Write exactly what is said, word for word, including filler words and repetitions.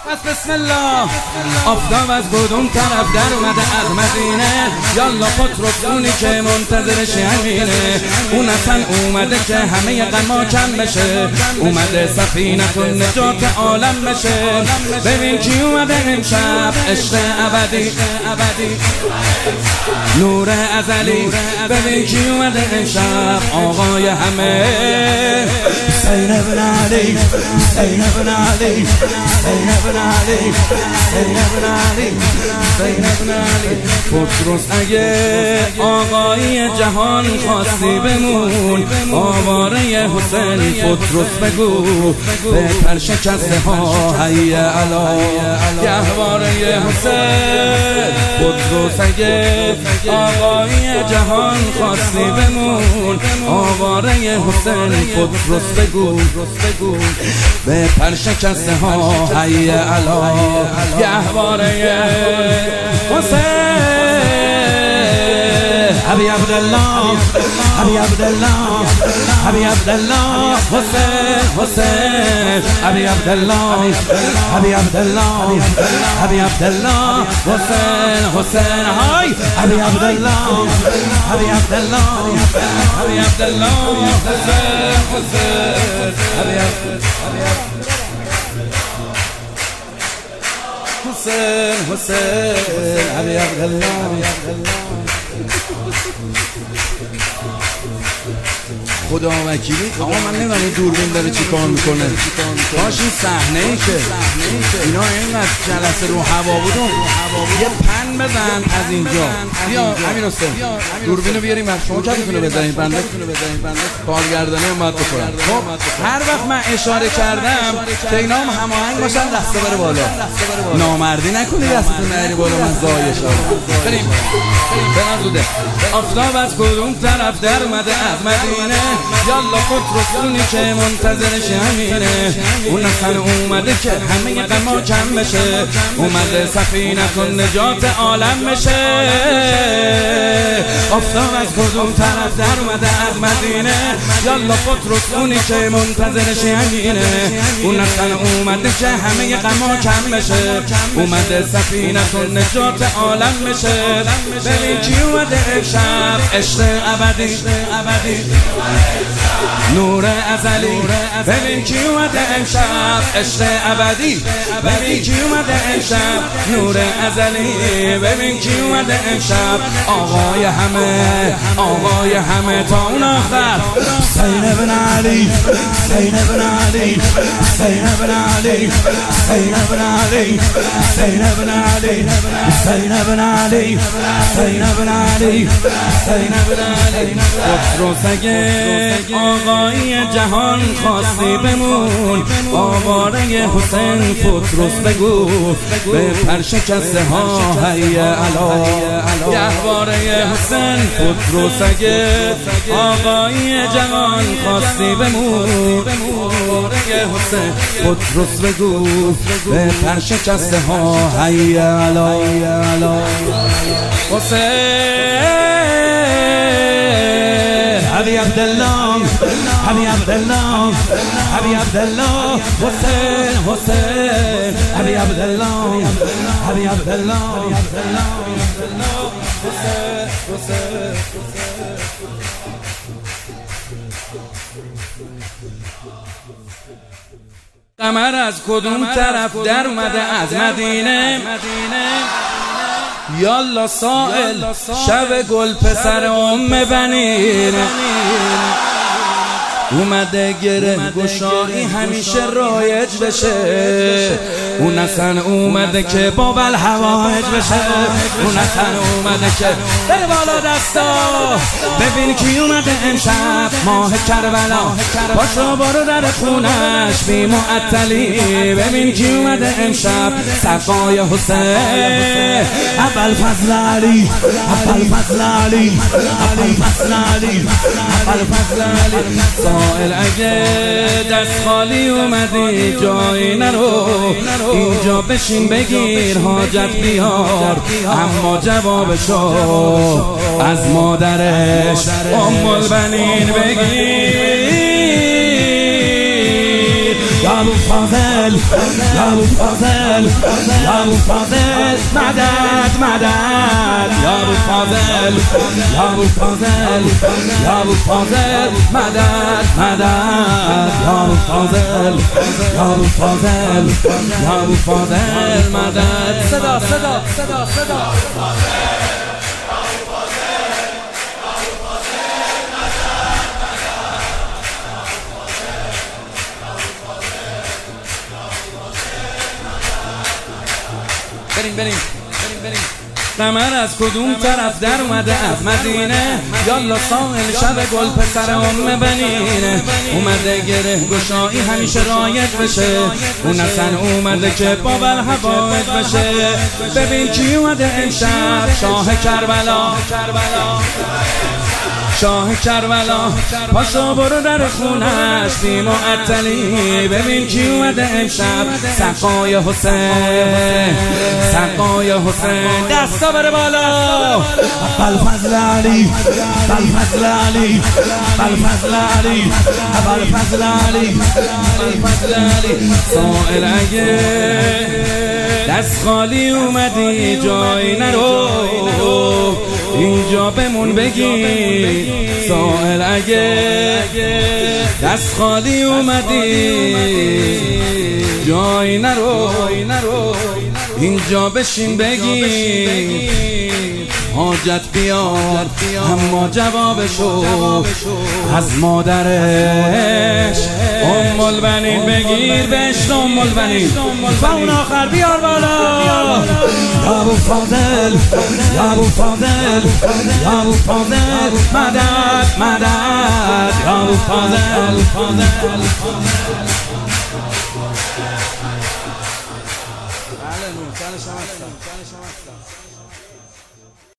پس بسم الله. آفتاب از کدوم طرف در اومده از مدینه، یالا پتروس اونی که منتظر شهینه. اون اصلا اومده که همه غما کم بشه، اومده سفینه نجات عالم بشه. ببین کی اومده امشب، عشق ابدی نور ازلی. ببین کی اومده امشب، آقای همه حسین ابن علی، حسین ابن علی، حسین ابن علی، حسین ابن علی، حسین ابن علی. پتروس اگه آقای جهان خواستی بمون، آواره حسین پتروس بگو به پر شکسته ها حی علا گهواره حسین. پتروس اگه آقای جهان خواستی بمون، آواره حسین پتروس بگو به پر شکسته ها حی علا گهواره حسین. ابی عبدالله، ابی عبدالله، ابی عبدالله، حسین حسین ابی عبدالله، ابی عبدالله، ابی عبدالله، حسین حسین های ابی عبدالله، ابی عبدالله، ابی عبدالله، حسین حسین ابی حسین حسین ابی عبدالله. خدا وکیلی آقا من نمیدونم این دوربین داره چی کار میکنه. کاش این صحنه ای که اینا اینقدر جلسه رو هوا بودن یه پن بزن از اینجا. بیا امیر حسین دوربینو بیاریم و شما کتتونو بزنید، بنده کارگردانی هم باید بکنم. خب هر وقت من اشاره کردم که اینا هم هماهنگ باشن دسته بره بالا، نامردی نکنی دستتون نری بالا من زایش آرم. بریم بریم زوده. آفتاب از کدوم طرف در اومده از مدینه، یالا پتروس اونی که منتظر شهینه. اون اصلا اومده که همه غما کم بشه، اومده سفینه نجات عالم بشه. آفتاب از کدوم طرف در اومده از مدینه، یالا پتروس اونی که منتظر شهینه. اون اصلا اومده که همه غما کم بشه، اومده سفینه نجات عالم بشه. ببین کی اومده امشب، عشق ابدی نور ازلی. ببین کی اومده امشب، عشق ابدی. ببین کی اومده امشب، نور ازلی. ببین کی اومده امشب، آقای همه آقای همه تا اون آخر. حسین ابن علی، حسین ابن علی، حسین ابن علی، حسین ابن علی، حسین ابن علی، حسین ابن علی، حسین ابن علی، حسین ابن علی. پتروس اگه آقای جهان خواستی بمون، آواره حسین پتروس بگو به پر شکسته ها حی علا گهواره حسین. پتروس اگه آقای جهان خواستی بمون، آواره حسین پتروس بگو به پر شکسته ها حی علا حسین. ابی عبدالله، ابی عبدالله، ابی عبدالله، حسین حسین ابی عبدالله، ابی عبدالله، حسین حسین. قمر از کدوم طرف در اومده از مدینه، یالا سائل شب گل پسر ام بنین. اومده گره گشایی همیشه رایج بشه، اون اصلا اومده که بابل هوایج بشه. اون اصلا اومده که بره بالا دستا. ببین کی اومده امشب، ماه کربلا. پاشو برو در خونش بی معطلی. ببین کی اومده امشب، سقای حسین. اول فضل علی، اول فضل علی، اول فضل علی، اول فضل علی. سائل اگه دست خالی اومدی جایی نرو، اینجا بشین بگیر حاجت بیار. اما جوابشو از مادرش ام البنین بگیر. یا ابو فاضل یا ابو فاضل یا ابو فاضل مدد مدد یا ابو فاضل یا ابو فاضل یا ابو فاضل مدد مدد یا ابو فاضل یا ابو فاضل یا ابو فاضل مدد صدا صدا صدا صدا بریم بریم بریم بریم قمر از کدوم طرف در اومده از مدینه یالا ساحل شب گل پسر ام بنینه اومده گره گشایی همیشه رایج بشه اون اصلا اومده که بابل هوایج بشه ببین کی اومده امشب شاه کربلا شاه کربلا پاشو برو در خونش بی معطلی ببین کی اومده امشب سقای حسین سقای حسین دستا بره بالا ابوالفضل علی ابوالفضل علی ابوالفضل علی ابوالفضل علی ابوالفضل علی سائل اگه دست خالی اومدی جای نرو اینجا بمون بگی سائل اگه دست خالی اومدی جای نرو اینجا بشین بگی حاجت بیار اما جوابشو از مادرش ام البنین بگیر بهش ام البنین و اون آخر بیار بالا یا ابو فاضل یا ابو فاضل یا ابو فاضل مدد مدد یا ابو فاضل بله نور، سال شما هستم.